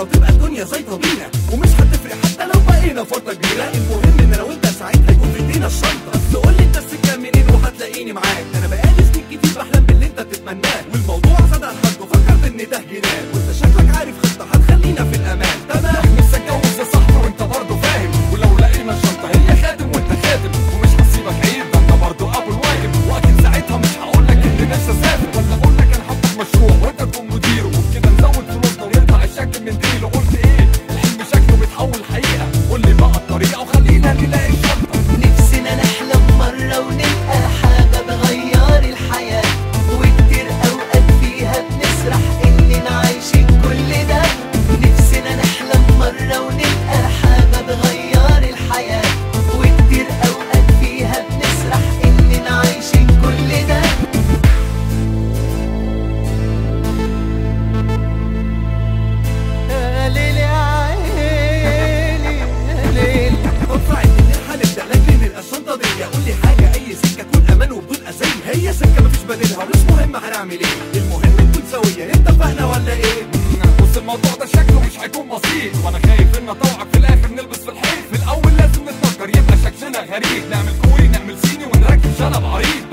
نعيشها وتبقى الدنيا زيطة بينا، ومش هتفرق حتى لو بقينا فرقة كبيرة. المهم ان انا وانت ساعتها يكون في ايدينا الشنطة. بس قولي انت السكة منين وهتلاقيني معاك، انا بقالي سنين كتير بحلم باللي انت بتتمناه، والموضوع زاد عن حده فكرت ان ده جنان، وانت شكلك عارف خطة هتخلينا في الامان. تمام نفسي اتجوز يا صاحبي وانت برضه فاهم، ولو لقينا شنطة هي خاتم وانت خاتم، ومش هسيبك عيب ده انت برضه ابو الواجب. واكيد ساعتها مش هقولك ان نفسي اسافر، ولا اقولك انا هفتح مشروع وانت تكون مديره، وبكده نزود فلوسنا ونقطع الشك من ديله. قلت ايه الحلم شكله بيتحول حقيقة، قولي بقى الطريقة وخلينا نلاقي الشنطة. نفسنا نحلم مرة ونلقى حاجة تغير الحياة، وكتير أوقات فيها بنسرح إننا عايشين كل ده. نفسنا نحلم مرة ونلقى حاجة تغير الحياة، وكتير أوقات فيها بنسرح إننا عايشين كل ده. يا ليل يا عيني يا ليل. اتوقع ان هنبدا لكن نلقى الشنطة دي. قول لي حاجة اي سكة تكون امان وبدون اذية، هي سكة مفيش بديلها ومش مهم هنعمل ايه، المهم نكون سوية. اتفقنا ولا ايه؟ بص الموضوع ده شكله مش هيكون بسيط، وانا خايف ان اطوعك في الاخر نلبس في الحيط. في الاول لازم نتفكر يبقى شكلنا غريب، نعمل كوري نعمل صيني ونركب شنب عريض.